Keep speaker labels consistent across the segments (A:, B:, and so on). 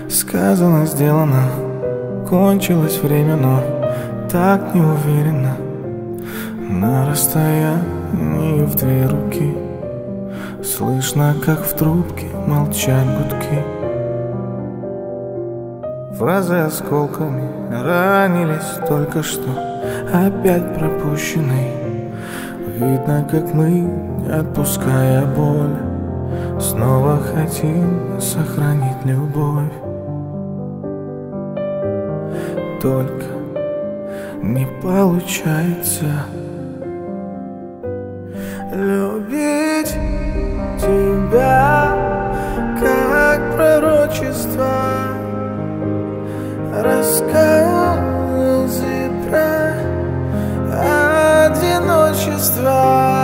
A: Сказано, сделано, кончилось время, но так неуверенно. На расстоянии в две руки слышно, как в трубке молчат гудки. Фразы осколками ранились только что, опять пропущенный. Видно, как мы, отпуская боль, снова хотим сохранить любовь. Только не получается любить тебя, как пророчество, рассказы про одиночество.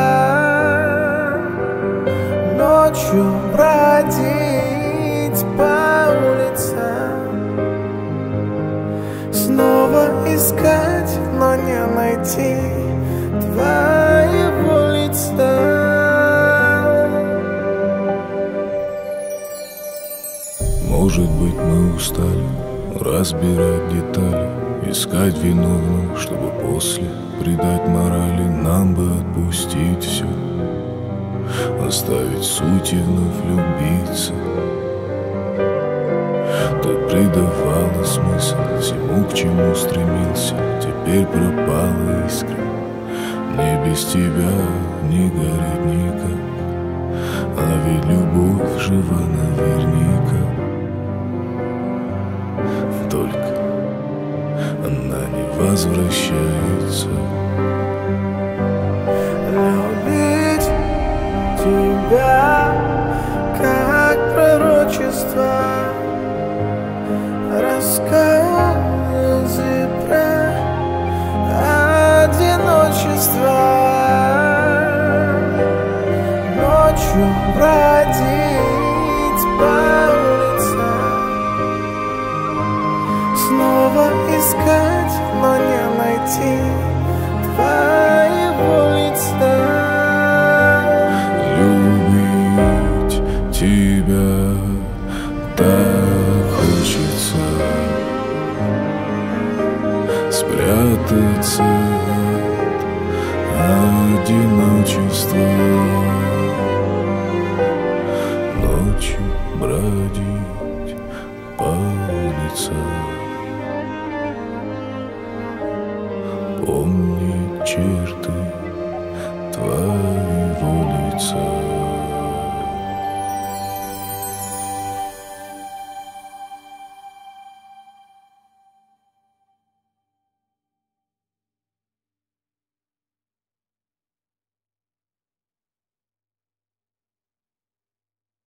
A: Ночью бродить по улицам, снова искать, но не найти твоего лица.
B: Может быть, мы устали разбирать детали, искать виновных, чтобы после придать морали. Нам бы отпустить все, оставить суть и вновь любиться. Ты придавала смысл всему, к чему стремился. Теперь пропала искра, мне без тебя не горит никак. А ведь любовь жива наверняка. Только она не возвращается.
A: Любить тебя, как пророчество, рассказы про одиночество. Ночью бродить по улицам, снова искать, но не найти твоего лица.
B: Любить тебя так хочется, спрятаться от одиночества. Ночью бродить по улицам, помни черты твоего лица.